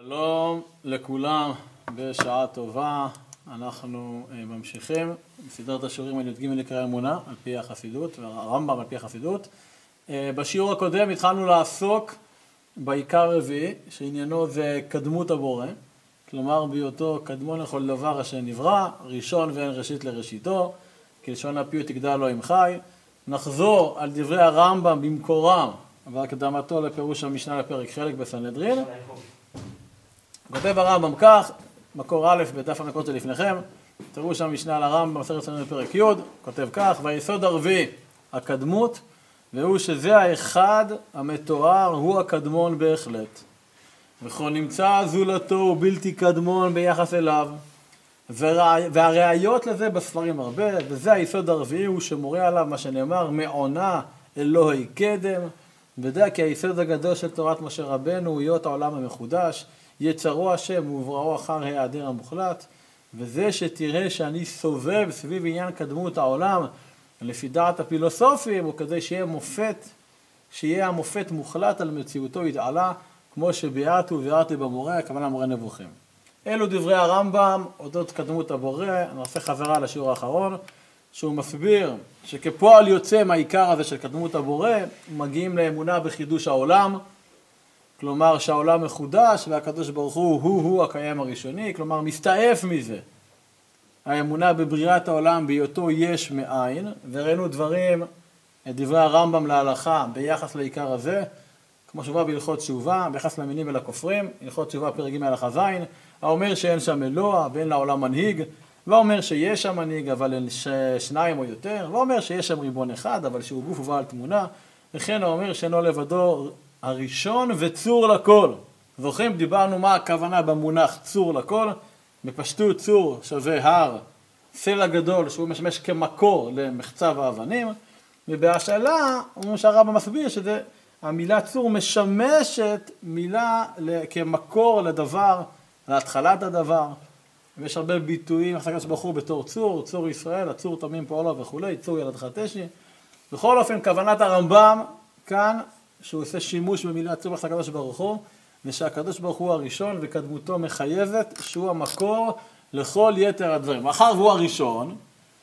שלום לכולם, בשעה טובה. אנחנו ממשיכים בסדרת השיעורים על י"ג עיקרי אמונה על פי החסידות, והרמב"ם על פי החסידות. בשיעור הקודם התחלנו לעסוק בעיקר רביעי, שעניינו זה קדמות הבורא, כלומר בהיותו קדמון לכל דבר אשר נברא, ראשון ואין ראשית לראשיתו, כלשון הפיוט יגדל לו עם חי. נחזור על דברי הרמב"ם במקורם והקדמתו לפירוש המשנה לפרק חלק בסנהדרין. כותב הרמב"ם כך, מקור א' בדף המקורות שלפניכם, פירוש המשנה לרמב"ם במסכת סנהדרין בפרק י', כותב כך: והיסוד הרביעי הקדמות, והוא שזה האחד המתואר הוא הקדמון בהחלט, וכל נמצא זולתו הוא בלתי קדמון ביחס אליו, והראיות לזה בספרים הרבה, וזה היסוד הרביעי הוא שמורה עליו מה שנאמר מעונה אלוהי קדם, ודע כי היסוד הגדול של תורת משה רבנו הוא היות העולם המחודש, יצרו השם ובראו אחר היעדר המוחלט, וזה שתראה שאני סובב סביב עניין קדמות העולם לפי דעת הפילוסופים, הוא כדי שיהיה המופת מוחלט על מציאותו יתעלה, כמו שביארתי וביארתי במורה, הכוונה מורה נבוכים. אלו דברי הרמב"ם אודות קדמות הבורא. אני עושה חזרה לשיעור האחרון, שהוא מסביר שכפועל יוצא מהעיקר הזה של קדמות הבורא, מגיעים לאמונה בחידוש העולם, כלומר שהעולם מחודש והקדוש ברוך הוא הקיים הראשוני, כלומר מסתעף מזה האמונה בבריאת העולם בהיותו יש מאין, וראינו דברים, את דברי הרמב"ם להלכה ביחס לעיקר הזה, כמו שבא בהלכות תשובה, ביחס למינים ולכופרים, הלכות תשובה פרק ג' הלכה ז', האומר שאין שם אלוה ואין לעולם מנהיג, ואומר שיש שם מנהיג אבל אין שניים או יותר, ואומר שיש שם ריבון אחד אבל שהוא גוף ובעל תמונה, וכן האומר שאינו לבדו הראשון וצור לכל. זוכרים, דיברנו מה הכוונה במונח צור לכל, בפשטות צור שווה הר, סלע גדול שהוא משמש כמקור למחצב האבנים, ובהשאלה הוא שהרמב"ם מסביר שזה המילה צור משמשת מילה כמקור לדבר, להתחלת הדבר, ויש הרבה ביטויים, הקדוש ברוך הוא בתור צור, צור ישראל, הצור תמים פועלו וכולי, צור ילדך תשי. בכל אופן, כוונת הרמב"ם כאן, שהוא עושה שימוש במילה צור הקדוש ברוך הוא, ושהקדוש ברוך הוא הראשון וקדמותו מחייבת שהוא המקור לכל יתר הדברים. מאחר והוא הראשון,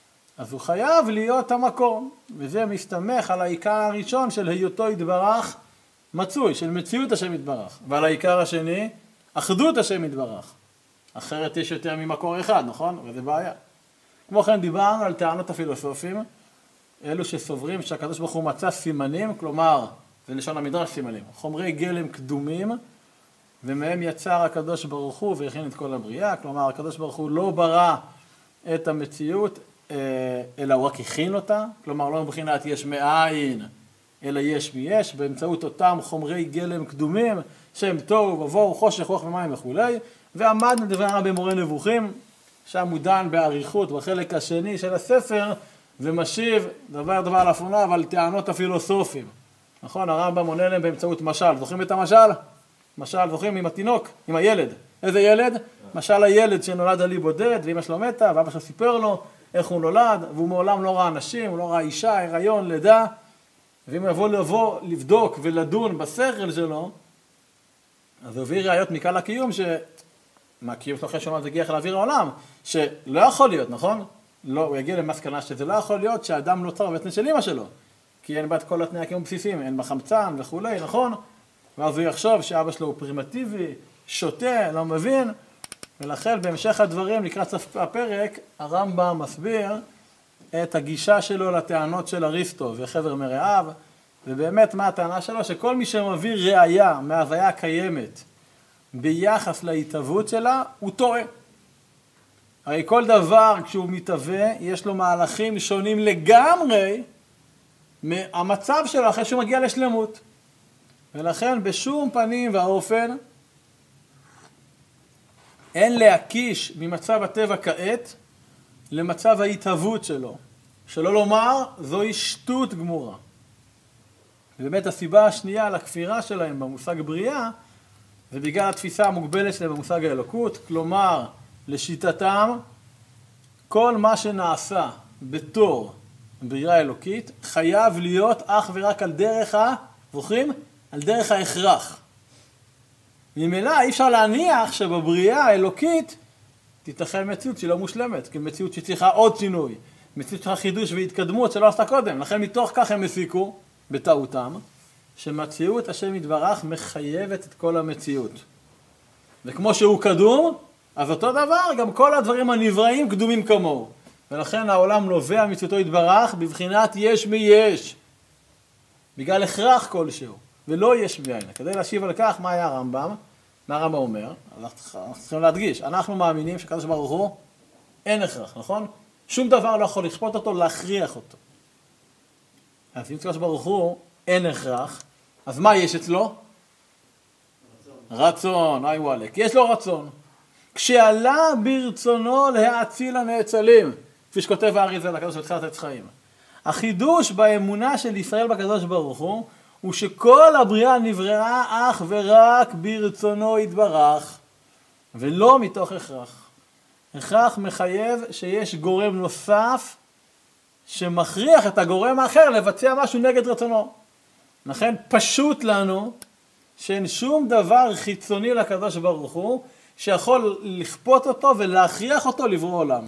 אז הוא חייב להיות המקור, וזה מסתמך על העיקר הראשון של היותו יתברך מצוי, של מציאות השם יתברך, ועל העיקר השני, אחדות השם יתברך. אחרת יש יותר ממקור אחד, נכון? וזה בעיה. כמו כן דיברנו על טענות הפילוסופים, אלו שסוברים שהקדוש ברוך הוא מצא סימנים, כלומר, זה לשון המדרש סימנים, חומרי גלם קדומים, ומהם יצר הקדוש ברוך הוא והכין את כל הבריאה, כלומר, הקדוש ברוך הוא לא ברא את המציאות, אלא הוא רק הכין אותה, כלומר, לא מבחינת יש מאין, אלא יש מיש, באמצעות אותם חומרי גלם קדומים, שם טוב, ובואו, חושך, רוח ומים וכולי, ועמדנו דברי הרמב"ם במורה נבוכים, שם הוא דן באריכות בחלק השני של הספר, ומשיב דבר לאחרונה, אבל טענות הפילוסופים. נכון, הרמב"ם עונה להם באמצעות משל. זוכרים את המשל? משל, זוכרים עם התינוק, עם הילד. איזה ילד? משל הילד שנולד עלי בודד, ואמא שלו מתה, ואבא שלו סיפר לו איך הוא נולד, והוא מעולם לא ראה אנשים, הוא לא ראה אישה, הריון, לידה, ואם הוא יבוא לבדוק ולדון בשכל שלו, אז הוא הביא ראיות מקל הקיום, מהקיום שלו אחרי שאומר, זה הגיע להעביר העולם, שלא יכול להיות, נכון? לא, הוא יגיע למסקנה שזה לא יכול להיות שהאדם נוצר בבטן של אמא שלו, כי אין בה את כל התנאי הקיום בסיסיים, אין בה חמצן וכולי, נכון? ואז הוא יחשוב שאבא שלו הוא פרימטיבי, שוטה, לא מבין, ולכן בהמשך הדברים, לקראת סוף הפרק, הרמב"ם מסביר את הגישה שלו לטענות של אריסטו וחבר מרעיו, ובאמת מה הטענה שלו? שכל מי שמביא ראייה מההוויה הקיימת ביחס להתהוות שלה, הוא טועה. הרי כל דבר כשהוא מתהווה, יש לו מהלכים שונים לגמרי מהמצב שלו אחרי שהוא מגיע לשלמות. ולכן בשום פנים ואופן אין להקיש ממצב הטבע כעת למצב ההתהוות שלו. שלא לומר, זוהי שטות גמורה. ובאמת הסיבה השנייה לכפירה שלהם במושג בריאה, זה בגלל התפיסה המוגבלת שלהם במושג האלוקות, כלומר, לשיטתם, כל מה שנעשה בתור בריאה אלוקית, חייב להיות אך ורק על דרך זוכרים? על דרך ההכרח. ממילא אי אפשר להניח שבבריאה האלוקית תיתכן מציאות שהיא לא מושלמת, כי מציאות שצריכה עוד שינוי, מציאות שצריכה חידוש והתקדמות שלא עשתה קודם. לכן מתוך כך הם הסיקו, בטעותם, שמציאות השם יתברך מחייבת את כל המציאות. וכמו שהוא קדום, אז אותו דבר, גם כל הדברים הנבראים קדומים כמוהו. ולכן העולם נובע מציאותו יתברך בבחינת יש מיש. בגלל הכרח כלשהו, ולא יש מאין. כדי להשיב על כך, מה היה הרמב"ם? מה הרמב"ם אומר? אנחנו צריכים להדגיש, אנחנו מאמינים שקדוש ברוך הוא אין הכרח, נכון? שום דבר לא יכול לכפות אותו, להכריח אותו. אז אם קדוש ברוך הוא אין הכרח, אז מה יש אצלו? רצון, אי וואלק. יש לו רצון. כשעלה ברצונו להאציל הנאצלים, כפי שכותב האריז"ל הקדוש בתחילת עץ חיים. החידוש באמונה של ישראל בקדוש ברוך הוא שכל הבריאה נבראה אך ורק ברצונו יתברך, ולא מתוך הכרח. הכרח מחייב שיש גורם נוסף שמכריח את הגורם האחר לבצע משהו נגד רצונו. לכן פשוט לנו שאין שום דבר חיצוני לקדוש ברוך הוא שיכול לכפות אותו ולהכריח אותו לברוא עולם.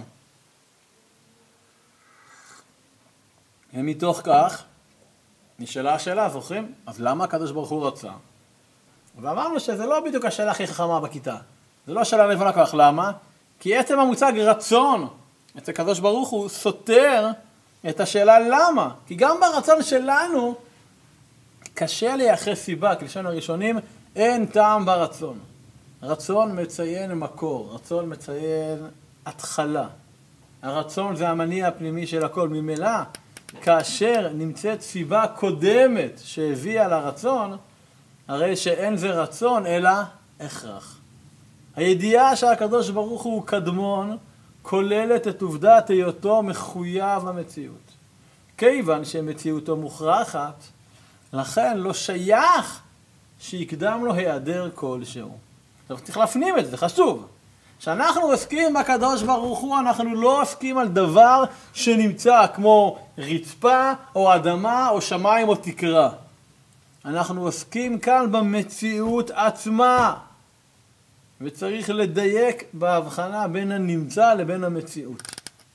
ומתוך כך נשאלה השאלה, זוכרים? אז למה הקדוש ברוך הוא רצה? ואמרנו שזה לא בדיוק השאלה הכי חכמה בכיתה. זה לא השאלה הנבונה כך. למה? כי עצם המושג רצון אצל הקדוש ברוך הוא סותר את השאלה למה. כי גם ברצון שלנו קשה לייחס סיבה, כלשון הראשונים, אין טעם ברצון. רצון מציין מקור, רצון מציין התחלה. הרצון זה המניע הפנימי של הכל. ממילא, כאשר נמצאת סיבה קודמת שהביאה לרצון, הרי שאין זה רצון אלא הכרח. הידיעה שהקדוש ברוך הוא קדמון כוללת את עובדת היותו מחויב המציאות. כיוון שמציאותו מוכרחת, לכן לא שייך שיקדם לו היעדר כלשהו. עכשיו צריך להפנים את זה, זה חשוב. כשאנחנו עוסקים בקדוש ברוך הוא, אנחנו לא עוסקים על דבר שנמצא כמו רצפה או אדמה או שמיים או תקרה. אנחנו עוסקים כאן במציאות עצמה. וצריך לדייק בהבחנה בין הנמצא לבין המציאות.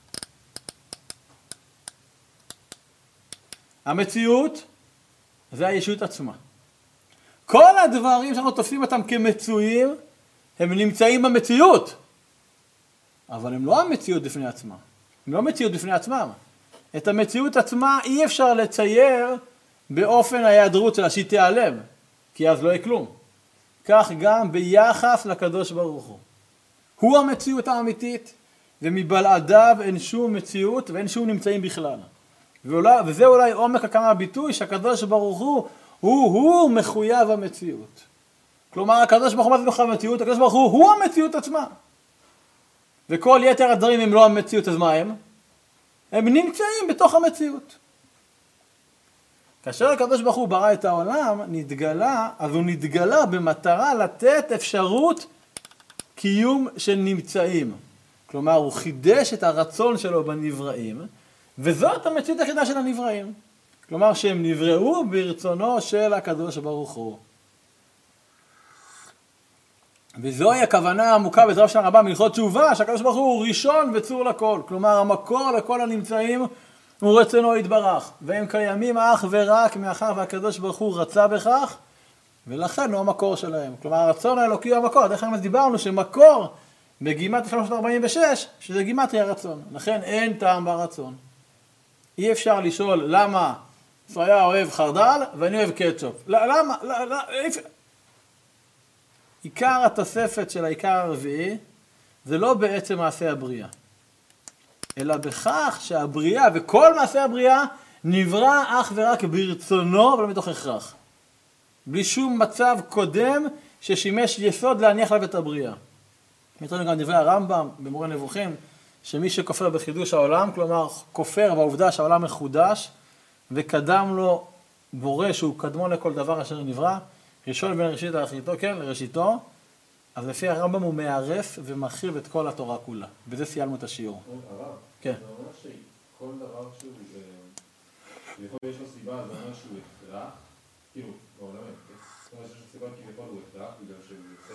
המציאות זה הישות עצמה. כל הדברים שאנחנו תופסים אותם כמצויים, הם נמצאים במציאות. אבל הם לא המציאות בפני עצמם. הם לא מציאות בפני עצמם. את המציאות עצמה אי אפשר לצייר באופן ההיעדרות שלה שהיא תיעלם, כי אז לא יהיה כלום. כך גם ביחס לקדוש ברוך הוא. הוא המציאות האמיתית, ומבלעדיו אין שום מציאות ואין שום נמצאים בכלל. וזה אולי עומק הכמה הביטוי שהקדוש ברוך הוא מחויב המציאות. כלומר, הקדוש ברוך הוא מה זה מחויב המציאות? הקדוש ברוך הוא המציאות עצמה. וכל יתר הדברים הם לא המציאות, אז מה הם? הם נמצאים בתוך המציאות. כאשר הקדוש ברוך הוא ברא את העולם, אז הוא נתגלה במטרה לתת אפשרות קיום של נמצאים. כלומר, הוא חידש את הרצון שלו בנבראים, וזאת המציאות היחידה של הנבראים. כלומר, שהם נבראו ברצונו של הקדוש ברוך הוא. וזוהי הכוונה העמוקה בדרש הרמב"ם בהלכות תשובה, שהקדוש ברוך הוא ראשון וצור לכל. כלומר, המקור לכל הנמצאים הוא רצונו יתברך, והם קיימים אך ורק מאחר והקדוש ברוך הוא רצה בכך, ולכן הוא המקור שלהם. כלומר, הרצון האלוקי הוא המקור. דרך כלל דיברנו שמקור בגימטריה 346, שזה גימטריה הרצון. לכן אין טעם ברצון. אי אפשר לשאול למה סויה אוהב חרדל ואני אוהב קטשופ. למה? עיקר התוספת של העיקר הרביעי זה לא בעצם מעשה הבריאה, אלא בכך שהבריאה וכל מעשה הבריאה נברא אך ורק ברצונו ולא מתוך הכרח. בלי שום מצב קודם ששימש יסוד להניח לב את הבריאה. מתראים גם דברי הרמב"ם במורה נבוכים, שמי שכופר בחידוש העולם, כלומר כופר בעובדה שהעולם מחודש, וקדם לו בורא שהוא קדמון לכל דבר אשר נברא, ראשון בין ראשית לאחריתו, כן, לראשיתו, אז לפי הרמב"ם הוא מערף ומרחיב את כל התורה כולה. בזה סיימנו את השיעור. הרב, כן. זה אומר שכל דבר שהוא, יכול יש לו סיבה, זה אומר שהוא הכרח, כאילו, בעולמי, זאת אומרת שיש לו סיבה כביכול הוא הכרח, בגלל שהוא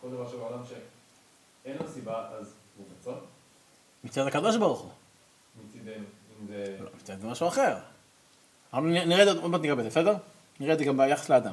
כל דבר שבעולם שאין לו סיבה, אז הוא רצון? מצד הקדוש ברוך הוא. מצידנו, אם זה... לא, מצד זה משהו אחר. נראה עוד מעט ניגע בזה, בסדר? נראה את זה גם ביחס לאדם.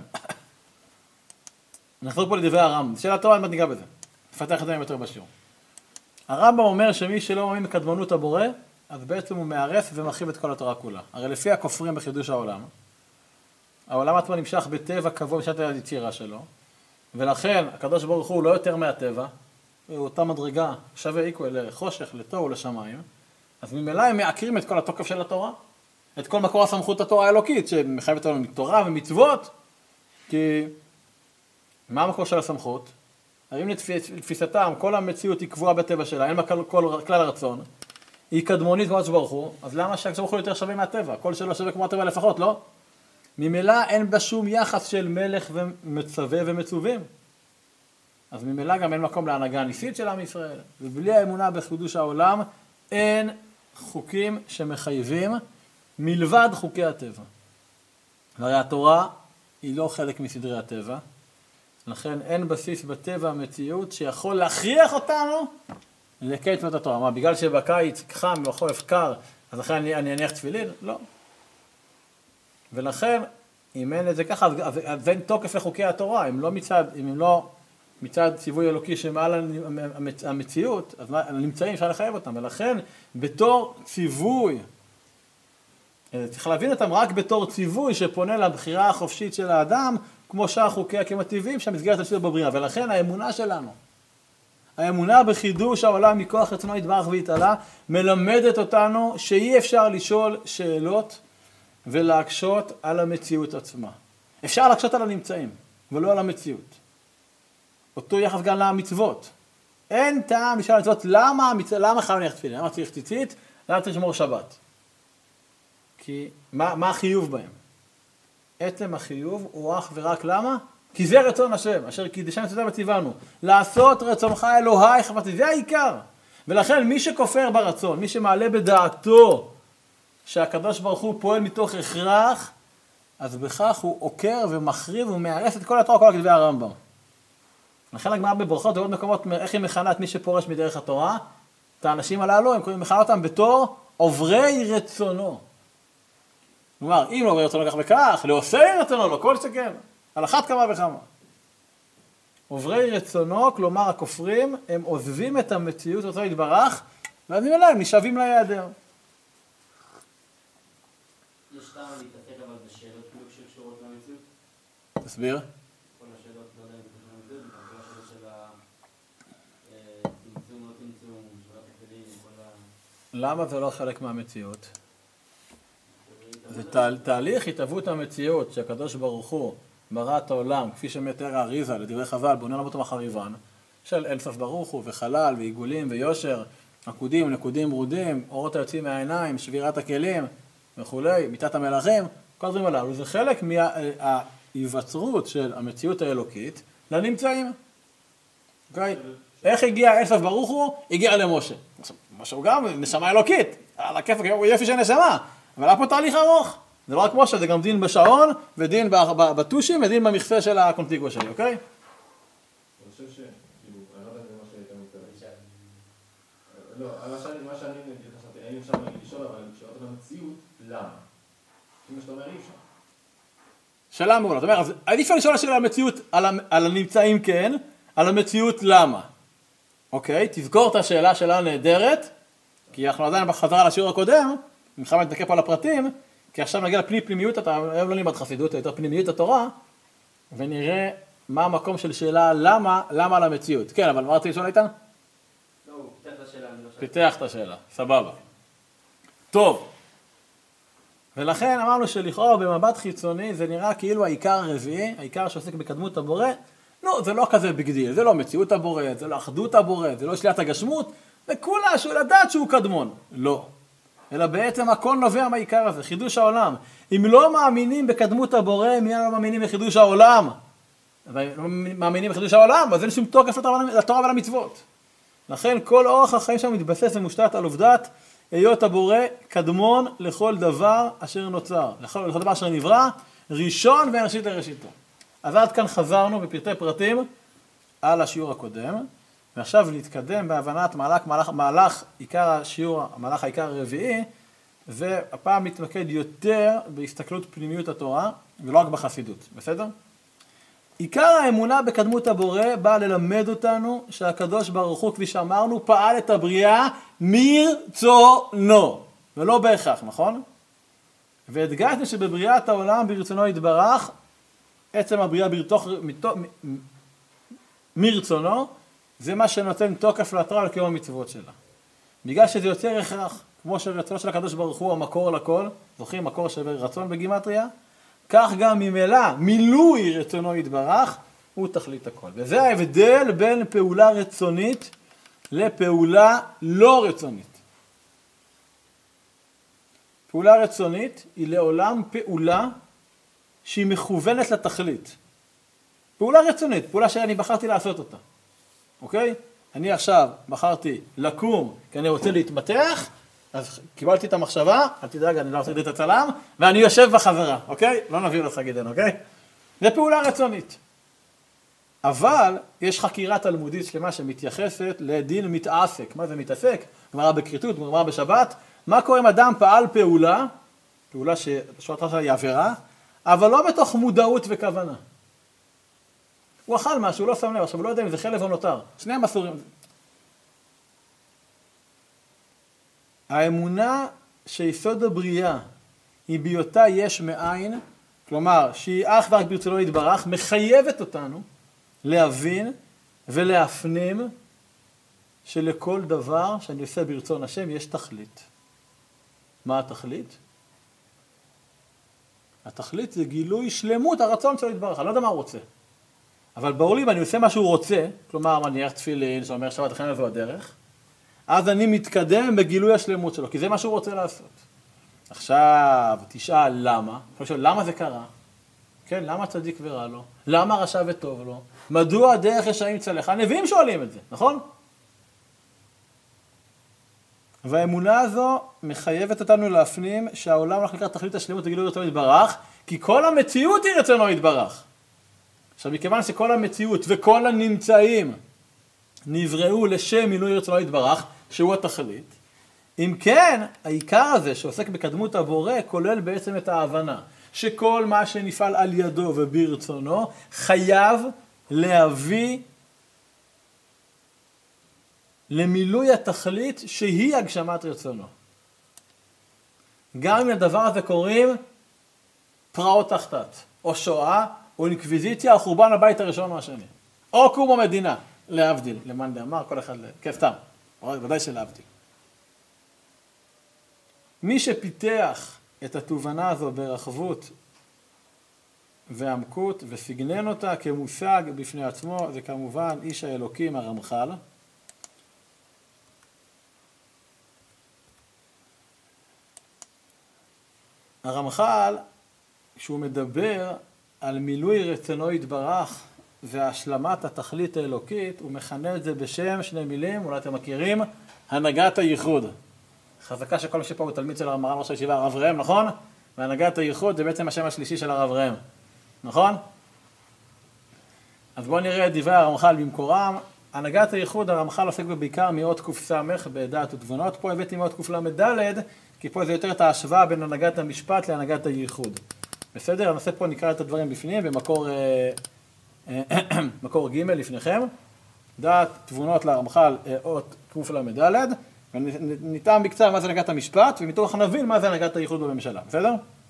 נחזור פה לדברי הרמב"ם. שאלה טובה, עוד מעט ניגע בזה. נפתח את זה יותר בשיעור. הרמב"ם אומר שמי שלא מאמין בקדמונות הבורא, אז בעצם הוא מערף ומחריב את כל התורה כולה. הרי לפי הכופרים בחידוש העולם, העולם עצמו נמשך בטבע קבוע משנת היצירה שלו, ולכן הקדוש ברוך הוא לא יותר מהטבע, הוא אותה מדרגה שווה איקו לחושך, לתוהו ולשמיים, אז ממילא הם מעקרים את כל התוקף של התורה, את כל מקור הסמכות התורה האלוקית, שמחייבת אותנו מתורה ומצוות, כי מה המקור של הסמכות? האם לתפיסתם כל המציאות היא קבועה בטבע שלה, אין בה כלל הרצון, היא קדמונית כמו ברוך הוא, אז למה שהקדוש ברוך הוא יותר שווה מהטבע? כל שלא שווה כמו הטבע לפחות, לא? ממילא אין בה שום יחס של מלך ומצווה ומצווים. אז ממילא גם אין מקום להנהגה הניסית של עם ישראל, ובלי האמונה בחידוש העולם אין חוקים שמחייבים מלבד חוקי הטבע. והרי התורה היא לא חלק מסדרי הטבע, לכן אין בסיס בטבע המציאות שיכול להכריח אותנו לקיים את התורה. מה, בגלל שבקיץ חם ובחורף קר, אז לכן אני אניח תפילין? לא. ולכן, אם אין את זה ככה, אז אין תוקף לחוקי התורה. אם הם לא מצד ציווי אלוקי שמעל המציאות, אז נמצאים, אפשר לחייב אותם. ולכן, בתור ציווי, צריך להבין אותם רק בתור ציווי שפונה לבחירה החופשית של האדם, כמו שאר חוקי הקים הטבעיים שהמסגרת השאיר בבריאה. ולכן האמונה שלנו, האמונה בחידוש העולם מכוח רצונו יתברך ויתעלה, מלמדת אותנו שאי אפשר לשאול שאלות ולהקשות על המציאות עצמה. אפשר להקשות על הנמצאים, ולא על המציאות. אותו יחס גם למצוות. אין טעם לשאול מצוות, למה חייב להניח תפילין? למה צריך ציצית? למה צריך לשמור שבת? כי מה החיוב בהם? עצם החיוב הוא אך ורק למה? כי זה רצון השם, אשר קידשני מצוותיו וציוונו. לעשות רצונך אלוהי חפצי, זה העיקר. ולכן מי שכופר ברצון, מי שמעלה בדעתו שהקדוש ברוך הוא פועל מתוך הכרח, אז בכך הוא עוקר ומחריב ומערף את כל התורה, כל כתבי הרמב"ם. לכן הגמרא בברכות ועוד מקומות, איך היא מכנה את מי שפורש מדרך התורה? את האנשים הללו, הם מכנה אותם בתור עוברי רצונו. כלומר, אם לא עוברי רצונו כך וכך, לעושי רצונו, לא כל שכן, על אחת כמה וכמה. עוברי רצונו, כלומר הכופרים, הם עוזבים את המציאות רצונו יתברך, ואז ממילא הם נשאבים להיעדר. יש טעם להתעסק אבל בשאלות כאילו שקשורות למציאות? תסביר. כל השאלות, לא יודע אם קשורות למציאות, כל השאלות של צמצום, לא צמצום, שאלות הכלים, כל ה... למה זה לא חלק מהמציאות? זה תהליך התהוות המציאות שהקדוש ברוך הוא ברא את העולם, כפי שמתאר האריזה לדברי חז"ל, בונה עולמות המחריבן, של אין סוף ברוך הוא וחלל ועיגולים ויושר, עקודים, נקודים, ברודים, אורות היוצאים מהעיניים, שבירת הכלים וכולי, מיתת המלאכים, כל הדברים הללו. זה חלק מההיווצרות של המציאות האלוקית לנמצאים. אוקיי? איך הגיע אין סוף ברוך הוא? הגיע למשה. משה הוא גם נשמה אלוקית, על הכיף, הוא יפי של נשמה. אבל היה פה תהליך ארוך. זה לא רק משה, זה גם דין בשעון, ודין בטושים, ודין במכסה של הקונטיגו שלי, אוקיי? אני חושב כאילו, אני לא יודע מה שהיית מתכוון. לא, מה שאני נגיד חשבתי, אין אפשר לשאול, אבל שאלות על המציאות, למה? אם שאתה אומר אי אפשר. שאלה מעולה, זאת אומרת, אז עדיף לשאול השאלה על המציאות, על הנמצאים כן, על המציאות למה. אוקיי, תזכור את השאלה שלה נהדרת, כי אנחנו עדיין בחזרה לשיעור הקודם, ממך מתנקה פה על הפרטים, כי עכשיו נגיע לפנימיות, אתה היום לא לימד חסידות, יותר פנימיות התורה, ונראה מה המקום של שאלה למה על המציאות. כן, אבל מה רציתי לשאול איתן? לא, הוא פיתח את השאלה, אני לא שאלה. פיתח את השאלה, סבבה. טוב, ולכן אמרנו שלכאורה במבט חיצוני זה נראה כאילו העיקר הרביעי, העיקר שעוסק בקדמות הבורא, לא, זה לא כזה בגדיל, זה לא מציאות הבורא, זה לא אחדות הבורא, זה לא שלילת הגשמות, זה כולה שהוא לדעת שהוא קדמון. לא. אלא בעצם הכל נובע מהעיקר הזה, חידוש העולם. אם לא מאמינים בקדמות הבורא, מי לא מאמינים בחידוש העולם? לא מאמינים בחידוש העולם, אז אין שום תוקף לתורה ולמצוות. לכן כל אורח החיים שם מתבסס ומושתת על עובדת, היות הבורא קדמון לכל דבר אשר נוצר. לכל דבר אשר נברא, ראשון וראשית לראשיתו. אז עד כאן חזרנו בפרטי פרטים על השיעור הקודם, ועכשיו להתקדם בהבנת מהלך עיקר השיעור, המהלך העיקר הרביעי, והפעם מתמקד יותר בהסתכלות פנימיות התורה, ולא רק בחסידות, בסדר? עיקר האמונה בקדמות הבורא באה ללמד אותנו שהקדוש ברוך הוא, כפי שאמרנו, פעל את הבריאה מרצונו, ולא בהכרח, נכון? והדגשנו שבבריאת העולם ברצונו יתברך, עצם הבריאה מרצונו, זה מה שנותן תוקף לתורה ולקיום המצוות שלה. בגלל שזה יוצר הכרח, כמו שרצונו של הקדוש ברוך הוא המקור לכל, זוכרים מקור של רצון בגימטריה? כך גם ממילא מילוי רצונו יתברך הוא תכלית הכל. וזה ההבדל בין פעולה רצונית לפעולה לא רצונית. פעולה רצונית היא לעולם פעולה שהיא מכוונת לתכלית. פעולה רצונית, פעולה שאני בחרתי לעשות אותה. אוקיי? אני עכשיו בחרתי לקום כי אני רוצה להתמתח, אז קיבלתי את המחשבה, אל תדאג, אני לא רוצה את הצלם, ואני יושב בחזרה, אוקיי? לא נביא לו סגידן, אוקיי? זה פעולה רצונית. אבל יש חקירה תלמודית שלמה שמתייחסת לדין מתעסק. מה זה מתעסק? גמרא בכריתות, גמרא בשבת. מה קורה אם אדם פעל פעולה ששורתה שלה היא עבירה, אבל לא מתוך מודעות וכוונה. הוא אכל משהו, לא שם לב, עכשיו הוא לא יודע אם זה חלב או נותר. שניהם אסורים. האמונה שיסוד הבריאה היא בהיותה יש מאין, כלומר שהיא אך ורק ברצונו יתברך, מחייבת אותנו להבין ולהפנים שלכל דבר שאני עושה ברצון השם יש תכלית. מה התכלית? התכלית זה גילוי שלמות הרצון שלו יתברך. אני לא יודע מה הוא רוצה. אבל ברור לי אם אני עושה מה שהוא רוצה, כלומר מניח תפילין, שאומר שבת לכן זו הדרך, אז אני מתקדם בגילוי השלמות שלו, כי זה מה שהוא רוצה לעשות. עכשיו, תשאל למה? למה זה קרה? כן, למה צדיק ורע לו? למה רשע וטוב לו? מדוע דרך רשעים צלחה? הנביאים שואלים את זה, נכון? והאמונה הזו מחייבת אותנו להפנים שהעולם הולך לקראת תכלית השלמות וגילוי רצונו יתברך, כי כל המציאות היא רצונו יתברך. עכשיו, מכיוון שכל המציאות וכל הנמצאים נבראו לשם מילוי רצונו יתברך, שהוא התכלית, אם כן, העיקר הזה שעוסק בקדמות הבורא כולל בעצם את ההבנה שכל מה שנפעל על ידו וברצונו חייב להביא למילוי התכלית שהיא הגשמת רצונו. גם אם לדבר הזה קוראים פרעות תחתת, או שואה, או אינקוויזיציה, או חורבן הבית הראשון או השני. או קום המדינה, להבדיל, למאן דאמר, כל אחד, כיף סתם, ודאי שלהבדיל. מי שפיתח את התובנה הזו ברחבות ועמקות וסגנן אותה כמושג בפני עצמו, זה כמובן איש האלוקים הרמח"ל. הרמח"ל, כשהוא מדבר על מילוי רצונו יתברך והשלמת התכלית האלוקית, הוא מכנה את זה בשם שני מילים, אולי אתם מכירים, הנהגת הייחוד. חזקה שכל מי שפה הוא תלמיד של מרן ראש הישיבה הרב ראם, נכון? והנהגת הייחוד זה בעצם השם השלישי של הרב ראם, נכון? אז בואו נראה את דברי הרמח"ל במקורם. הנהגת הייחוד, הרמח"ל עוסק בעיקר מאות קס"ח בדעת ותבונות. פה הבאתי מאות קל"ד, כי פה זה יותר את ההשוואה בין הנהגת המשפט להנהגת הייחוד. בסדר? הנושא פה נקרא את הדברים בפנים במקור ג' לפניכם. דעת תבונות לרמח"ל אות קל"ד, וניתן בקצרה מה זה הנהגת המשפט, ומתוך נבין מה זה הנהגת הייחוד בממשלה. בסדר?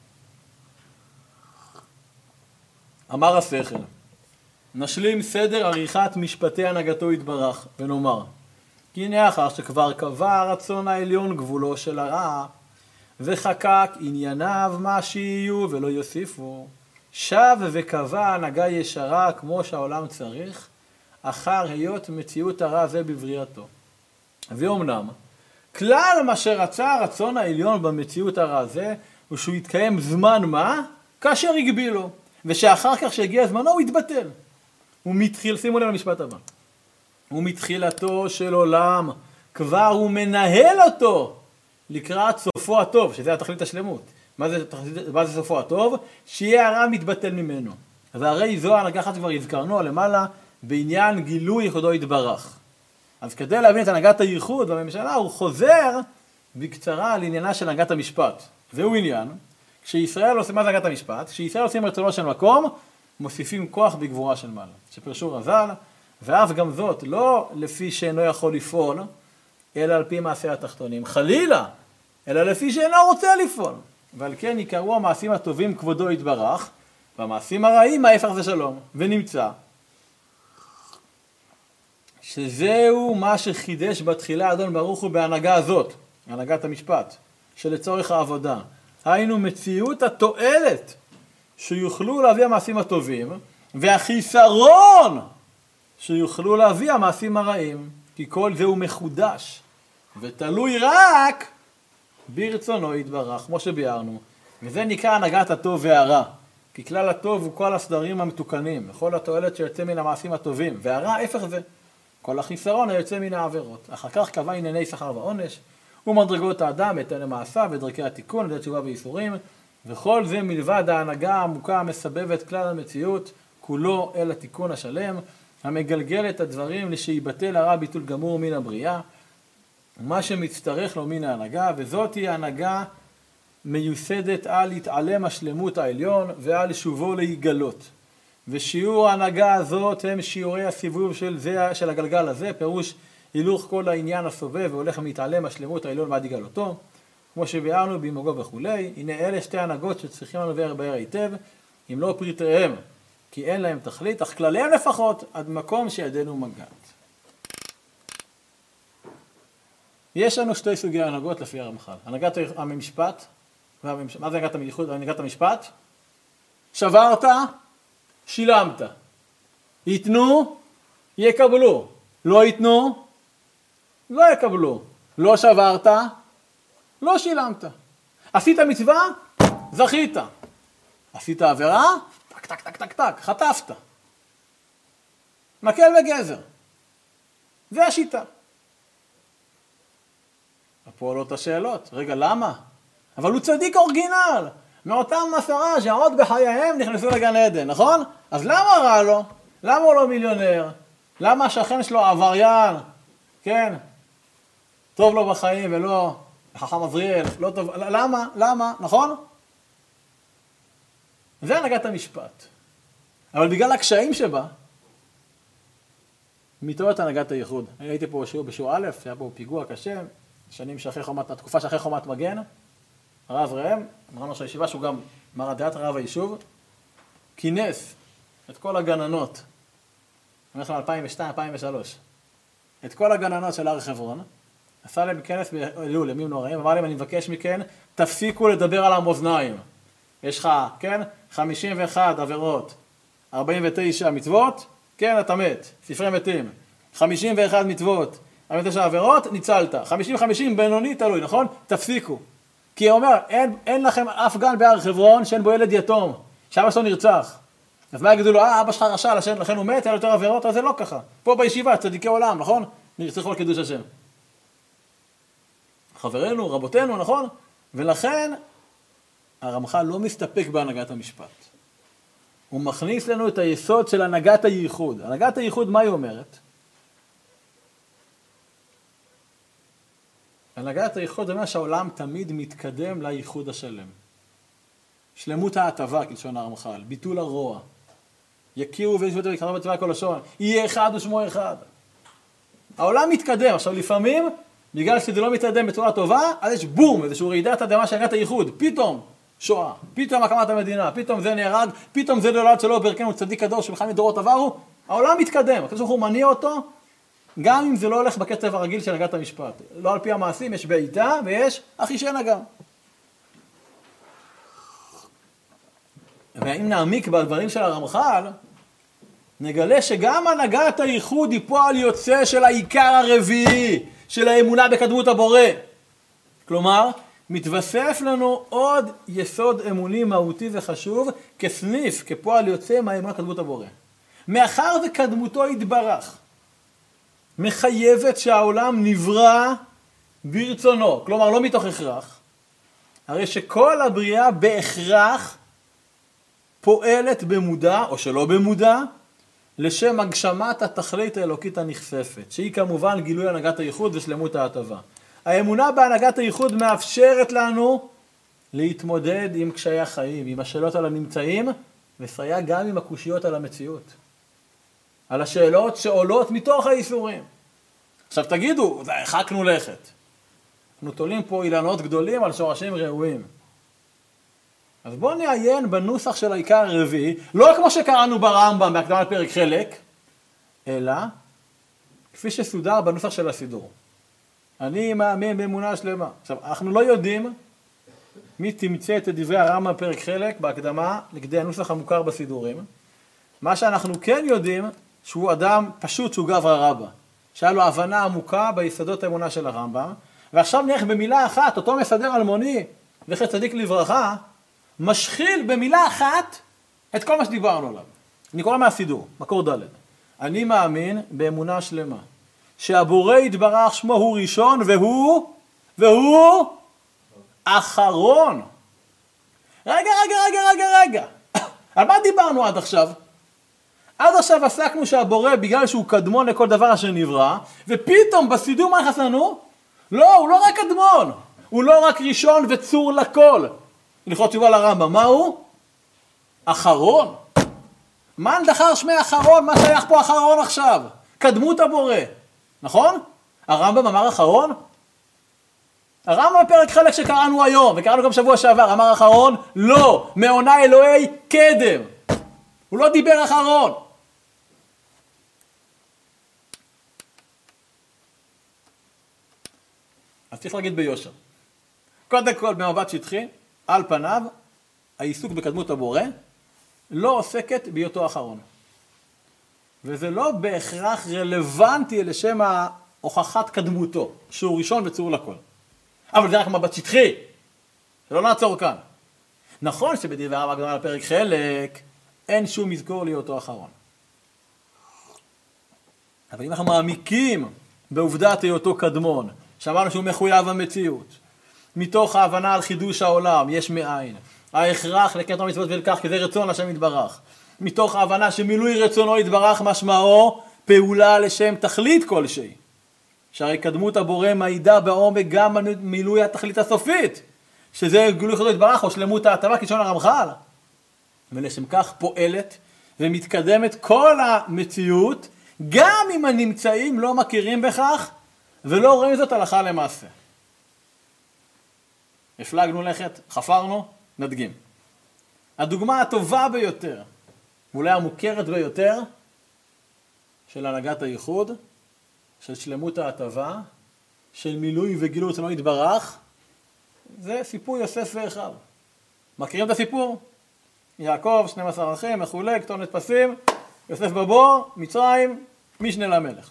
אמר השכל, נשלים סדר עריכת משפטי הנהגתו יתברך, ונאמר, כי הנה אחר שכבר קבע הרצון העליון גבולו של הרע, וחקק ענייניו מה שיהיו ולא יוסיפו, שב וקבע הנהגה ישרה כמו שהעולם צריך, אחר היות מציאות הרע זה בבריאתו. ואומנם, כלל מה שרצה הרצון העליון במציאות הרע זה, הוא שהוא יתקיים זמן מה? כאשר הגביל לו. ושאחר כך שהגיע זמנו הוא יתבטל. שימו לב למשפט הבא. ומתחילתו של עולם כבר הוא מנהל אותו לקראת סופו הטוב, שזה התכלית השלמות. מה זה סופו הטוב? שיהיה הרע מתבטל ממנו. והרי זו ההנהגה אחת כבר הזכרנו למעלה, בעניין גילוי ייחודו יתברך. אז כדי להבין את הנהגת הייחוד בממשלה, הוא חוזר בקצרה על עניינה של הנהגת המשפט. זהו עניין, כשישראל עושים, מה זה הנהגת המשפט? כשישראל עושים רצונו של מקום, מוסיפים כוח בגבורה של מעלה. שפרשו רז"ל, ואף גם זאת, לא לפי שאינו יכול לפעול, אלא על פי מעשי התחתונים. חלילה, אלא לפי שאינו רוצה לפעול. ועל כן יקראו המעשים הטובים כבודו יתברך, והמעשים הרעים ההפך זה שלום. ונמצא שזהו מה שחידש בתחילה אדון ברוך הוא בהנהגה הזאת, הנהגת המשפט, שלצורך העבודה. היינו מציאות התועלת שיוכלו להביא המעשים הטובים, והחיסרון שיוכלו להביא המעשים הרעים, כי כל זהו מחודש, ותלוי רק ברצונו יתברך, כמו שביארנו. וזה נקרא הנהגת הטוב והרע, כי כלל הטוב הוא כל הסדרים המתוקנים, וכל התועלת שיוצא מן המעשים הטובים, והרע הפך זה, כל החיסרון היוצא מן העבירות. אחר כך קבע ענייני שכר ועונש, ומדרגות האדם, את מעשיו ודרכי התיקון, לדעת תשובה וייסורים, וכל זה מלבד ההנהגה העמוקה המסבבת כלל המציאות, כולו אל התיקון השלם, המגלגל את הדברים לשיבטל הרע ביטול גמור מן הבריאה, מה שמצטרך לו מן ההנהגה, וזאת היא ההנהגה מיוסדת על התעלם השלמות העליון ועל שובו להיגלות. ושיעור ההנהגה הזאת הם שיעורי הסיבוב של הגלגל הזה, פירוש הילוך כל העניין הסובב והולך מתעלם השלמות העליון ועד היגלותו, כמו שביארנו בימוגו וכולי. הנה אלה שתי הנהגות שצריכים לנו לבאר היטב, אם לא פריטיהם, כי אין להם תכלית, אך כלליהם לפחות עד מקום שידנו מגעת. יש לנו שתי סוגי הנהגות לפי הרמח"ל. הנהגת המשפט, מה זה הנהגת הייחוד? הנהגת המשפט? שברת, שילמת. ייתנו, יקבלו. לא ייתנו, לא יקבלו. לא שברת, לא שילמת. עשית מצווה, זכית. עשית עבירה, טק, טק, טק, טק, טק, חטפת. מקל וגזר. זה השיטה. פה עולות השאלות, רגע, למה? אבל הוא צדיק אורגינל, מאותם 10 שעוד בחייהם נכנסו לגן עדן, נכון? אז למה רע לו? למה הוא לא מיליונר? למה השכן שלו עבריין? כן? טוב לו בחיים ולא חכם עזריאל, לא טוב, למה? למה? נכון? זה הנהגת המשפט. אבל בגלל הקשיים שבה, מתוארת הנהגת הייחוד. אני הייתי פה בשיעור א', היה פה פיגוע קשה, שנים שאחרי חומת, התקופה שאחרי חומת מגן, הרב ראם, אמרנו ראש הישיבה שהוא גם מרדעת רב היישוב, כינס את כל הגננות, אני אומר לכם 2002-2003, את כל הגננות של הר חברון, עשה להם כנס באלול, ימים נוראים, אמר להם אני מבקש מכן, תפסיקו לדבר על המאזניים. יש לך, כן, 51 עבירות, 49 מצוות, כן, אתה מת, ספרי מתים, 51 מצוות, 49 עבירות, ניצלת. 50-50 בינוני תלוי, נכון? תפסיקו. כי הוא אומר, אין לכם אף גן בהר חברון שאין בו ילד יתום, שאבא שלו נרצח. אז מה יגידו לו, אבא שלך רשע, לכן הוא מת, היה יותר עבירות, אז זה לא ככה. פה בישיבה, צדיקי עולם, נכון? נרצחו על קידוש השם. חברינו, רבותינו, נכון? ולכן הרמח"ל לא מסתפק בהנהגת המשפט. הוא מכניס לנו את היסוד של הנהגת הייחוד. הנהגת הייחוד, מה היא אומרת? הנהגת הייחוד אומר שהעולם תמיד מתקדם לייחוד השלם. שלמות ההטבה, כלשון הרמח"ל, ביטול הרוע. יכירו וישבתו ויקראו בצבא כל לשון. יהיה אחד ושמו אחד. העולם מתקדם. עכשיו לפעמים, בגלל שזה לא מתקדם בצורה טובה, אז יש בום, איזשהו רעידת אדמה של הנהגת הייחוד. פתאום שואה, פתאום הקמת המדינה, פתאום זה נהרג, פתאום זה נולד שלא ברכנו צדיק קדוש שבכלל מדורות עברו. העולם מתקדם. הקדוש ברוך הוא מניע אותו, גם אם זה לא הולך בקצב הרגיל של הנהגת המשפט. לא על פי המעשים, יש בעיטה ויש אחישי נהגה. ואם נעמיק בדברים של הרמח"ל, נגלה שגם הנהגת הייחוד היא פועל יוצא של העיקר הרביעי, של האמונה בקדמות הבורא. כלומר, מתווסף לנו עוד יסוד אמוני מהותי וחשוב, כסניף, כפועל יוצא מהאמונה בקדמות הבורא. מאחר וקדמותו יתברך, מחייבת שהעולם נברא ברצונו, כלומר לא מתוך הכרח, הרי שכל הבריאה בהכרח פועלת במודע או שלא במודע, לשם הגשמת התכלית האלוקית הנכספת, שהיא כמובן גילוי הנהגת הייחוד ושלמות ההטבה. האמונה בהנהגת הייחוד מאפשרת לנו להתמודד עם קשיי החיים, עם השאלות על הנמצאים, וסייע גם עם הקושיות על המציאות. על השאלות שעולות מתוך האיסורים. עכשיו תגידו, הרחקנו לכת. אנחנו תולים פה אילנות גדולים על שורשים ראויים. אז בואו נעיין בנוסח של העיקר הרביעי, לא כמו שקראנו ברמב"ם בהקדמת פרק חלק, אלא כפי שסודר בנוסח של הסידור. אני מאמין באמונה שלמה. עכשיו, אנחנו לא יודעים מי תמצא את דברי הרמב"ם פרק חלק בהקדמה לכדי הנוסח המוכר בסידורים. מה שאנחנו כן יודעים, שהוא אדם פשוט שהוא גברא רבא, שהיה לו הבנה עמוקה ביסודות האמונה של הרמב"ם, ועכשיו נלך במילה אחת, אותו מסדר אלמוני, זכר צדיק לברכה, משחיל במילה אחת את כל מה שדיברנו עליו. אני קורא מהסידור, מקור ד'. אני מאמין באמונה שלמה, שהבורא יתברך שמו הוא ראשון והוא אחרון. רגע. על מה דיברנו עד עכשיו? עד עכשיו עסקנו שהבורא בגלל שהוא קדמון לכל דבר אשר נברא, ופתאום בסידור מה נכנס לנו? לא, הוא לא רק קדמון, הוא לא רק ראשון וצור לכל. הלכות תשובה לרמב"ם, מה הוא? אחרון. מה דחר שמי אחרון? מה שייך פה אחרון עכשיו? קדמות הבורא, נכון? הרמב"ם אמר אחרון? הרמב"ם בפרק חלק שקראנו היום, וקראנו גם שבוע שעבר, אמר אחרון? לא, מעונה אלוהי קדם. הוא לא דיבר אחרון. אז צריך להגיד ביושר. קודם כל, במבט שטחי, על פניו, העיסוק בקדמות הבורא לא עוסקת בהיותו אחרון. וזה לא בהכרח רלוונטי לשם הוכחת קדמותו, שהוא ראשון וצור לכל. אבל זה רק מבט שטחי, שלא נעצור כאן. נכון שבדברי הרב הקדמה לפרק חלק, אין שום מזכור להיותו אחרון. אבל אם אנחנו מעמיקים בעובדת היותו קדמון, שאמרנו שהוא מחויב המציאות, מתוך ההבנה על חידוש העולם, יש מאין, ההכרח לקיים את המצוות ולקח, כי זה רצון השם יתברך. מתוך ההבנה שמילוי רצונו יתברך משמעו, פעולה לשם תכלית כלשהי. שהרי קדמות הבורא מעידה בעומק גם על מילוי התכלית הסופית, שזה גילוי חדו יתברך או שלמות ההטבה כלשון הרמח"ל. ולשם כך פועלת ומתקדמת כל המציאות, גם אם הנמצאים לא מכירים בכך ולא רואים זאת הלכה למעשה. הפלגנו לכת, חפרנו, נדגים. הדוגמה הטובה ביותר, ואולי המוכרת ביותר, של הנהגת הייחוד, של שלמות ההטבה, של מילוי וגילוי רצונו יתברך, זה סיפור יוסף ואחיו. מכירים את הסיפור? יעקב, 12 אחים, מחולק, כתוב נתפסים, יוסף בבור, מצרים, משנה למלך.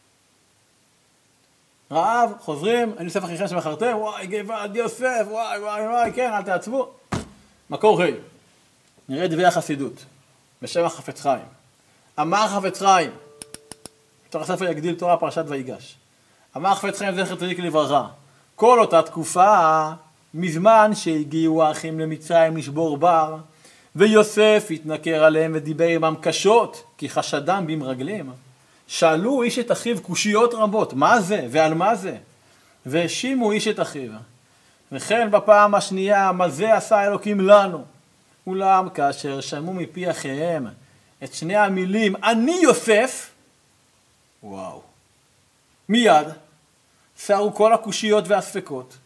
רעב, חוזרים, אין יוסף אחיכם שמחרתם, וואי, גבעת יוסף, וואי, כן, אל תעצבו. מקור ה' נראה דברי החסידות, בשם החפץ חיים. אמר חפץ חיים, תוך הספר יגדיל תורה פרשת ויגש. אמר חפץ חיים זכר צדיק לברכה, כל אותה תקופה, מזמן שהגיעו האחים למצרים לשבור בר, ויוסף התנכר עליהם ודיבר עמם קשות, כי חשדם במרגלים. שאלו איש את אחיו קושיות רבות, מה זה ועל מה זה? והאשימו איש את אחיו. וכן בפעם השנייה, מה זה עשה אלוקים לנו? אולם כאשר שמעו מפי אחיהם את שני המילים, אני יוסף, וואו, מיד סערו כל הקושיות והספקות,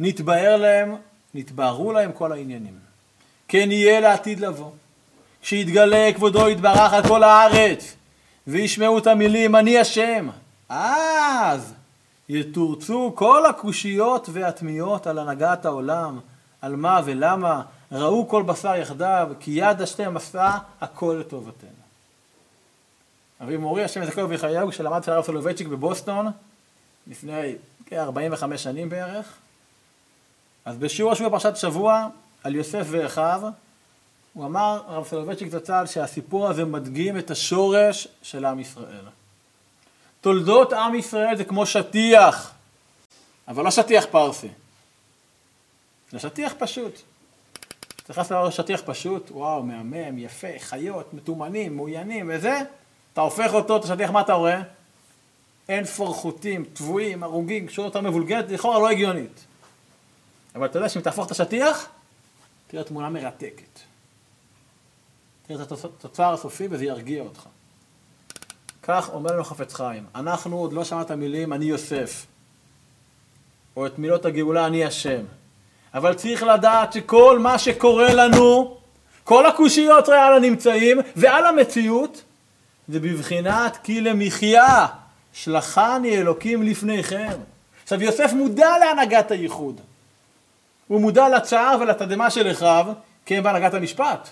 נתבהרו להם כל העניינים. כן יהיה לעתיד לבוא, כשיתגלה כבודו יתברך על כל הארץ, וישמעו את המילים אני השם, אז יתורצו כל הקושיות והתמיהות על הנהגת העולם, על מה ולמה, ראו כל בשר יחדיו, כי יד השם עשה הכל לטובתנו. אבי מורי השם יזכו בחייו, כשלמד של הרב סולובייצ'יק בבוסטון, לפני כ-45 שנים בערך, אז בשיעור השבוע פרשת שבוע על יוסף ואחיו, הוא אמר, הרב סולובייצ'יק זצ"ל, שהסיפור הזה מדגים את השורש של עם ישראל. תולדות עם ישראל זה כמו שטיח, אבל לא שטיח פרסי. זה שטיח פשוט. צריך לעשות שטיח פשוט, וואו, מהמם, יפה, חיות, מתומנים, מעוינים, וזה, אתה הופך אותו, אתה שטיח, מה אתה רואה? אין פורחותים, טבועים, הרוגים, קשורים אותה מבולגנת, לכאורה לא הגיונית. אבל אתה יודע שאם תהפוך את השטיח, תראה תמונה מרתקת. תראה את התוצר הסופי וזה ירגיע אותך. כך אומר לנו חפץ חיים, אנחנו עוד לא שמענו את המילים אני יוסף, או את מילות הגאולה אני השם. אבל צריך לדעת שכל מה שקורה לנו, כל הקושיות על הנמצאים ועל המציאות, זה בבחינת כי למחיה שלחני אלוקים לפניכם. עכשיו יוסף מודע להנהגת הייחוד. הוא מודע לצער ולתדמה של אחיו, כי הם בהנהגת המשפט.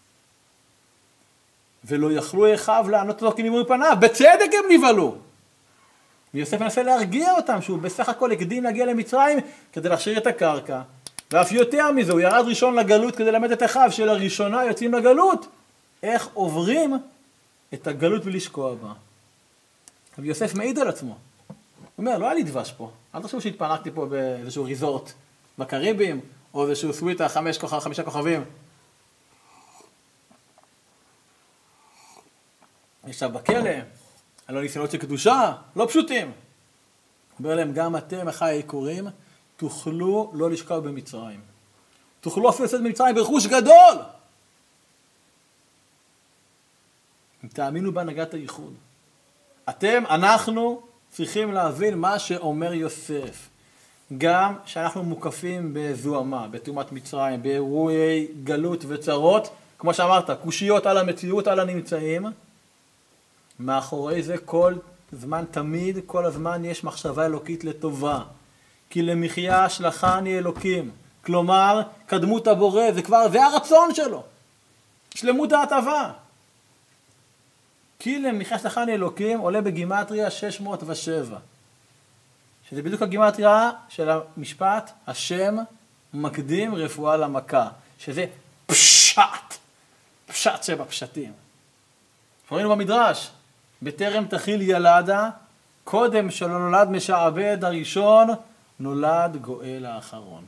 ולא יכלו אחיו לענות אותו כנימוי פניו, בצדק הם נבהלו. ויוסף מנסה להרגיע אותם שהוא בסך הכל הקדים להגיע למצרים כדי להכשיר את הקרקע. ואף יותר מזה, הוא ירד ראשון לגלות כדי ללמד את אחיו שלראשונה יוצאים לגלות. איך עוברים את הגלות ולשקוע בה. ויוסף מעיד על עצמו. הוא אומר, לא היה לי דבש פה. אל תחשבו שהתפנקתי פה באיזשהו ריזורט בקריבים, או איזשהו סוויטה 5 כוכבים. ישב בכלא, עלו ניסיונות של קדושה, לא פשוטים. אומר להם, גם אתם, אחי היקרים, תוכלו לא לשקוע במצרים. תוכלו אפילו לצאת במצרים ברכוש גדול. אם תאמינו בהנהגת הייחוד. אנחנו צריכים להבין מה שאומר יוסף. גם שאנחנו מוקפים בזוהמה, בתאומת מצרים, באירועי גלות וצרות, כמו שאמרת, קושיות על המציאות, על הנמצאים. מאחורי זה כל זמן, תמיד, כל הזמן יש מחשבה אלוקית לטובה. כי למחיה שלחני אלוקים. כלומר, קדמות הבורא, זה הרצון שלו. שלמות ההטבה. כי למחיה שלחני אלוקים עולה בגימטריה 607. שזה בדיוק הגימטריה של המשפט, השם מקדים רפואה למכה. שזה פשט שבפשטים. ראינו במדרש, בטרם תחיל ילדה, קודם שלא נולד משעבד הראשון, נולד גואל האחרון.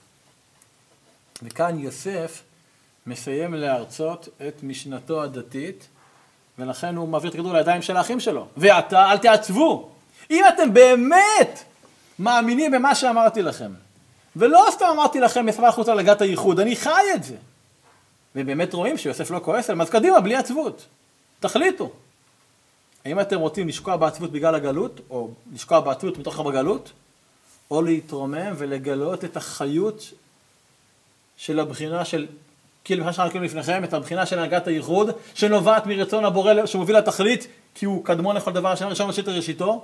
וכאן יוסף מסיים להרצות את משנתו הדתית, ולכן הוא מעביר את הכדור לידיים של האחים שלו. ועתה אל תעצבו. אם אתם באמת מאמינים במה שאמרתי לכם, ולא סתם אמרתי לכם מספר חוץ על הגת הייחוד, אני חי את זה. ובאמת רואים שיוסף לא כועס, אז קדימה, בלי עצבות. תחליטו. האם אתם רוצים לשקוע בעצבות בגלל הגלות, או לשקוע בעצבות מתוך הגלות, או להתרומם ולגלות את החיות של הבחינה של, כאילו בכלל שאנחנו לפניכם, את הבחינה של הנהגת הייחוד, שנובעת מרצון הבורא שמוביל לתכלית, כי הוא קדמון לכל דבר השם ראשון ראשית ראשיתו.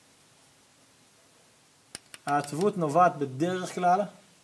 העצבות נובעת בדרך כלל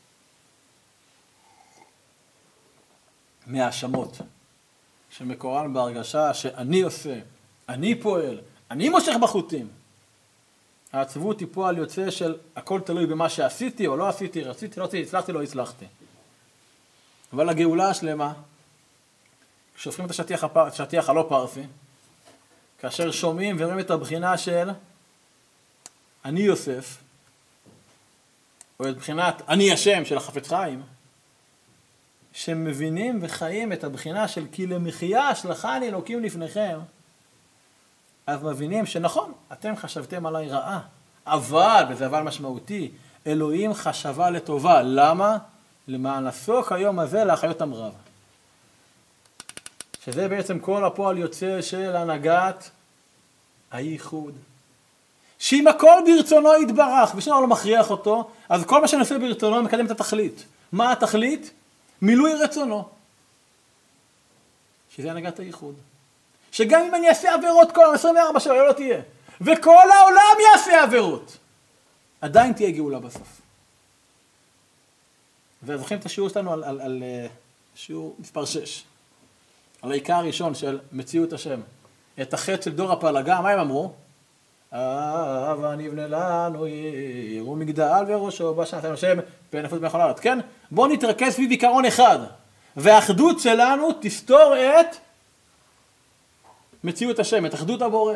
מהאשמות, שמקורן בהרגשה שאני עושה, אני פועל, אני מושך בחוטים. העצבות היא פועל יוצא של הכל תלוי במה שעשיתי או לא עשיתי, רציתי, לא עשיתי, הצלחתי, לא הצלחתי. אבל הגאולה השלמה, כשהופכים את השטיח הלא פרסי, כאשר שומעים ורואים את הבחינה של אני יוסף, או את בחינת אני השם של החפץ חיים, שמבינים וחיים את הבחינה של כי למחיה שלחני אלוקים לפניכם, אז מבינים שנכון, אתם חשבתם עליי רעה, אבל, וזה אבל משמעותי, אלוהים חשבה לטובה. למה? למען עסוק היום הזה להחיות המרב. שזה בעצם כל הפועל יוצא של הנהגת הייחוד. שאם הכל ברצונו יתברך, ושאנחנו לא מכריח אותו, אז כל מה שנעשה ברצונו מקדם את התכלית. מה התכלית? מילוי רצונו. שזה הנהגת הייחוד. שגם אם אני אעשה עבירות כל 24 שעות לא תהיה, וכל העולם יעשה עבירות, עדיין תהיה גאולה בסוף. וזוכרים את השיעור שלנו על שיעור מספר 6, על העיקר הראשון של מציאות השם. את החטא של דור הפלגה, מה הם אמרו? הבה נבנה לנו עיר ומגדל וראשו בשנתיים השם פן נפוץ בכל הארץ. כן? בואו נתרכז סביב עיקרון אחד, והאחדות שלנו תסתור את מציאות השם, את אחדות הבורא.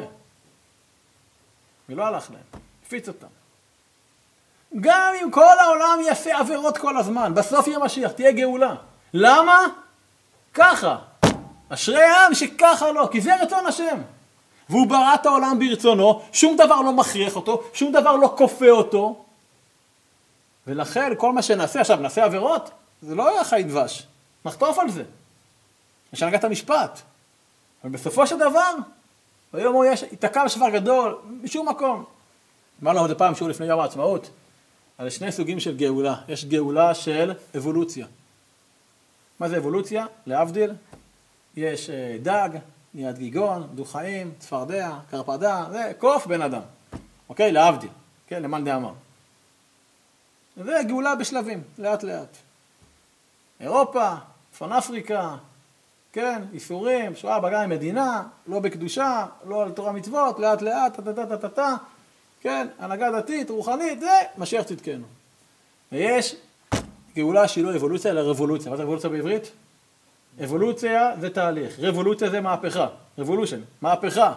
ולא הלך להם, הפיץ אותם. גם אם כל העולם יעשה עבירות כל הזמן, בסוף יהיה משיח, תהיה גאולה. למה? ככה. אשרי העם שככה לא, כי זה רצון השם. והוא ברא את העולם ברצונו, שום דבר לא מכריח אותו, שום דבר לא כופה אותו, ולכן כל מה שנעשה, עכשיו נעשה עבירות, זה לא יהיה חי דבש, נחטוף על זה, יש הנהגת המשפט, אבל בסופו של דבר, ביום הוא ייתקע בשופר גדול, משום מקום. אמרנו עוד פעם שהוא לפני יום העצמאות, על שני סוגים של גאולה, יש גאולה של אבולוציה. מה זה אבולוציה? להבדיל, יש דג, ניית גיגון, דו-חיים, צפרדע, קרפדה, זה קוף בן אדם. אוקיי? להבדיל. כן? למאן דאמר. זה גאולה בשלבים, לאט לאט. אירופה, צפון אפריקה, כן? איסורים, שואה בגן מדינה, לא בקדושה, לא על תורה מצוות, לאט לאט, כן? הנהגה דתית, רוחנית, זה משיח צדקנו. ויש גאולה שהיא לא אבולוציה, אלא רבולוציה. מה זה רבולוציה בעברית? אבולוציה זה תהליך, רבולוציה זה מהפכה, revolution, מהפכה.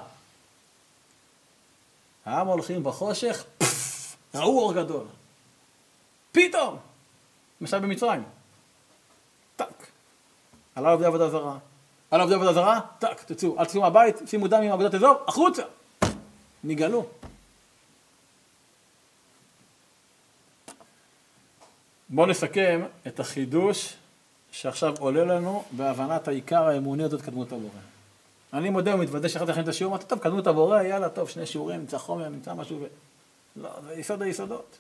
העם הולכים בחושך, ראו אור גדול. פתאום, למשל במצרים, טק, עלה עובדי עבודה זרה. עלה עובדי עבודה זרה, טק, תצאו, אל תצאו מהבית, שימו דם עם עבודת אזור, החוצה. נגלו. בואו נסכם את החידוש שעכשיו עולה לנו בהבנת העיקר האמוני הזאת קדמות הבורא. אני מודה ומתוודה שאחרי להכין את השיעור, אמרתי, טוב, קדמות הבורא, יאללה, טוב, שני שיעורים, נמצא חומר, נמצא משהו לא, זה יסוד היסודות.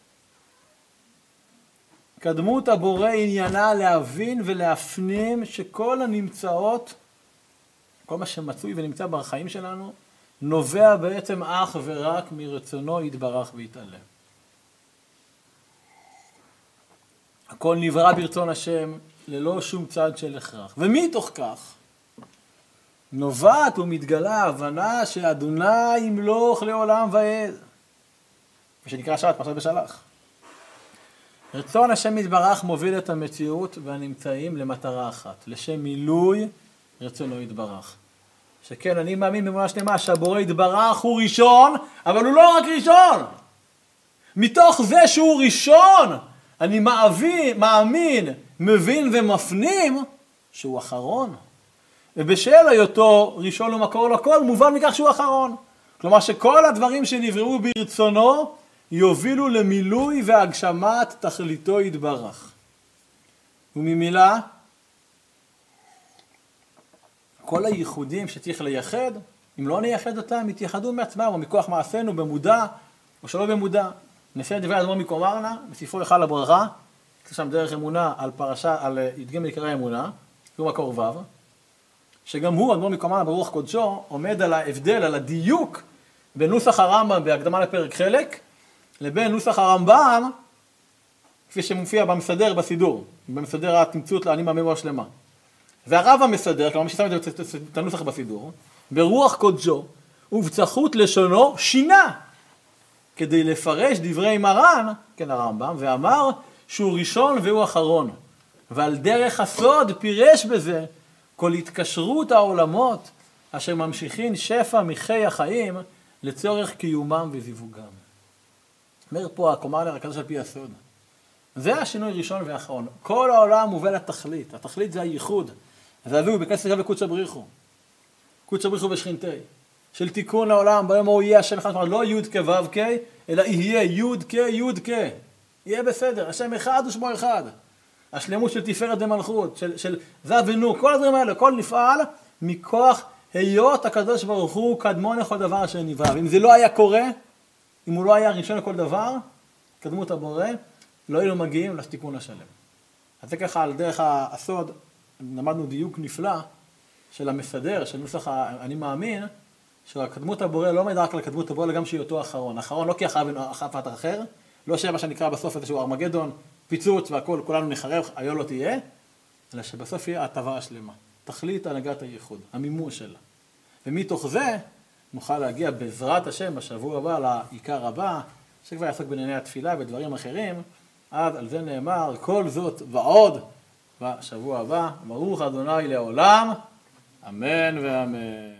קדמות הבורא עניינה להבין ולהפנים שכל הנמצאות, כל מה שמצוי ונמצא בחיים שלנו, נובע בעצם אך ורק מרצונו יתברך ויתעלם. הכל נברא ברצון השם ללא שום צד של הכרח. ומתוך כך נובעת ומתגלה ההבנה שאדוני ימלוך לעולם ועד. ושנקרא שבת, פרשת בשלח. רצון השם יתברך מוביל את המציאות והנמצאים למטרה אחת, לשם מילוי רצונו יתברך. שכן אני מאמין באמונה שלמה שהבורא יתברך הוא ראשון, אבל הוא לא רק ראשון. מתוך זה שהוא ראשון, אני מאמין, מבין ומפנים שהוא אחרון. ובשל היותו ראשון ומקור לכל, מובן מכך שהוא אחרון. כלומר שכל הדברים שנבראו ברצונו, יובילו למילוי והגשמת תכליתו יתברך. וממילה, כל הייחודים שצריך לייחד, אם לא נייחד אותם, יתייחדו מעצמם, או מכוח מעשינו, במודע, או שלא במודע. נפי דברי האדמו"ר מקומרנה, בספרו היכל הברכה, יש שם דרך אמונה על י"ג עיקרי האמונה, שהוא מקור ו', שגם הוא, האדמו"ר מקומרנה ברוח קודשו, עומד על ההבדל, על הדיוק, בנוסח הרמב"ם בהקדמה לפרק חלק, לבין נוסח הרמב"ם, כפי שמופיע במסדר בסידור, במסדר התמצות לעני מאמין השלמה. והרב המסדר, כלומר מי ששם את הנוסח בסידור, ברוח קודשו ובצחות לשונו שינה, כדי לפרש דברי מרן, כן הרמב"ם, ואמר שהוא ראשון והוא אחרון. ועל דרך הסוד פירש בזה כל התקשרות העולמות, אשר ממשיכים שפע מחי החיים לצורך קיומם וזיווגם. אומר פה הקומרנר הקדוש על פי הסוד. זה השינוי ראשון ואחרון. כל העולם מובל לתכלית. התכלית זה הייחוד. זה הביאו בכנסת עכשיו לקודשא בריחו. קודשא בריחו בשכינתי. של תיקון העולם, ביום הוא יהיה השם אחד, לא י' כ' ו' כ', אלא יהיה י' כ' י' כ'. יהיה בסדר. השם אחד ושמו אחד. השלמות של תפארת ומלכות, של זה ונו, כל הדברים האלה, כל נפעל מכוח היות הקדוש ברוך הוא קדמון לכל דבר אשר נברא. ואם זה לא היה קורה, אם הוא לא היה ראשון לכל דבר, קדמות הבורא, לא היינו מגיעים לתיקון השלם. אז זה ככה על דרך הסוד, למדנו דיוק נפלא של המסדר, של נוסח אני מאמין, שהקדמות הבורא לא עומד רק לקדמות הבורא, אלא גם שהיא אותו אחרון. אחרון לא כי אחר פתח אחר, לא שמה שנקרא בסוף איזשהו ארמגדון, פיצוץ והכל, כולנו נחרב, היה לא תהיה, אלא שבסוף יהיה הטבה השלמה. תכלית הנהגת הייחוד, המימוש שלה. ומתוך זה נוכל להגיע בעזרת השם בשבוע הבא לעיקר הבא, שכבר יעסוק בענייני התפילה ודברים אחרים, אז על זה נאמר כל זאת ועוד בשבוע הבא. ברוך אדוני לעולם, אמן ואמן.